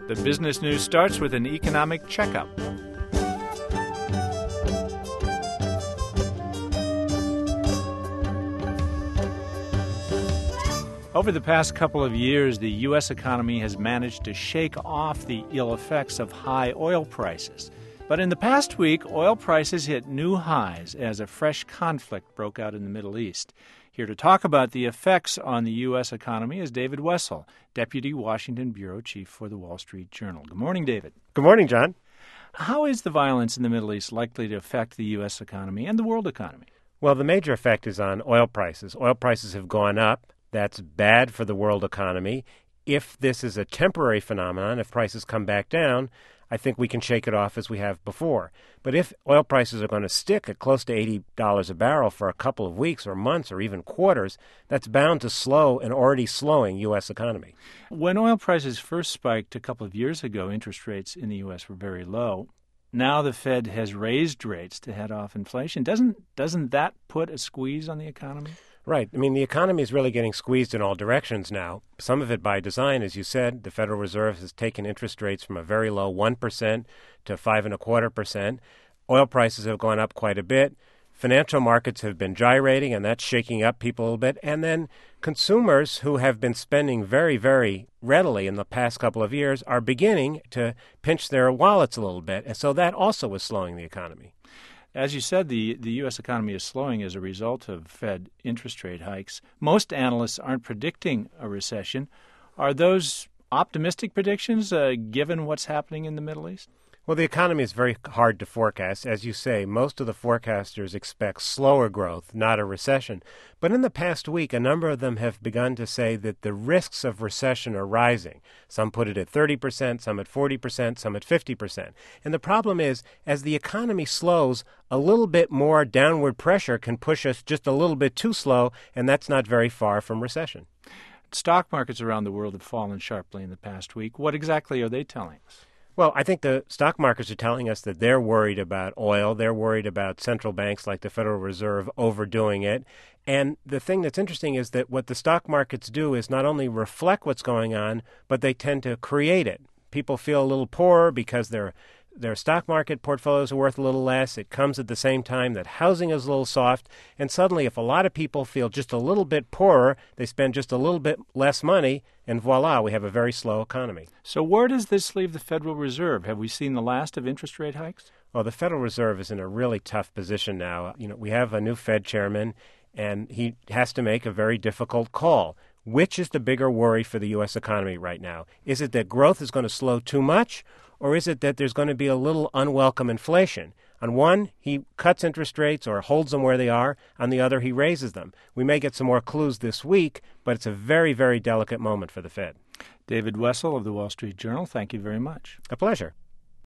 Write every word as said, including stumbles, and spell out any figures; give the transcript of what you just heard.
The business news starts with an economic checkup. Over the past couple of years, the U S economy has managed to shake off the ill effects of high oil prices. But in the past week, oil prices hit new highs as a fresh conflict broke out in the Middle East. Here to talk about the effects on the U S economy is David Wessel, Deputy Washington Bureau Chief for the Wall Street Journal. Good morning, David. Good morning, John. How is the violence in the Middle East likely to affect the U S economy and the world economy? Well, the major effect is on oil prices. Oil prices have gone up. That's bad for the world economy. If this is a temporary phenomenon, if prices come back down, I think we can shake it off as we have before. But if oil prices are going to stick at close to eighty dollars a barrel for a couple of weeks or months or even quarters, that's bound to slow an already slowing U S economy. When oil prices first spiked a couple of years ago, interest rates in the U S were very low. Now the Fed has raised rates to head off inflation. Doesn't doesn't that put a squeeze on the economy? Right. I mean, the economy is really getting squeezed in all directions now. Some of it by design, as you said. The Federal Reserve has taken interest rates from a very low one percent to five and a quarter percent. Oil prices have gone up quite a bit. Financial markets have been gyrating, and that's shaking up people a little bit. And then consumers who have been spending very, very readily in the past couple of years are beginning to pinch their wallets a little bit. And so that also is slowing the economy. As you said, the, the U S economy is slowing as a result of Fed interest rate hikes. Most analysts aren't predicting a recession. Are those optimistic predictions, uh, given what's happening in the Middle East? Well, the economy is very hard to forecast. As you say, most of the forecasters expect slower growth, not a recession. But in the past week, a number of them have begun to say that the risks of recession are rising. Some put it at thirty percent, some at forty percent, some at fifty percent. And the problem is, as the economy slows, a little bit more downward pressure can push us just a little bit too slow, and that's not very far from recession. Stock markets around the world have fallen sharply in the past week. What exactly are they telling us? Well, I think the stock markets are telling us that they're worried about oil. They're worried about central banks like the Federal Reserve overdoing it. And the thing that's interesting is that what the stock markets do is not only reflect what's going on, but they tend to create it. People feel a little poorer because their their stock market portfolios are worth a little less. It comes at the same time that housing is a little soft. And suddenly, if a lot of people feel just a little bit poorer, they spend just a little bit less money, and voila, we have a very slow economy. So where does this leave the Federal Reserve? Have we seen the last of interest rate hikes? Well, the Federal Reserve is in a really tough position now. You know, we have a new Fed chairman, and he has to make a very difficult call. Which is the bigger worry for the U S economy right now? Is it that growth is going to slow too much, or is it that there's going to be a little unwelcome inflation? On one, he cuts interest rates or holds them where they are. On the other, he raises them. We may get some more clues this week, but it's a very, very delicate moment for the Fed. David Wessel of the Wall Street Journal, thank you very much. A pleasure.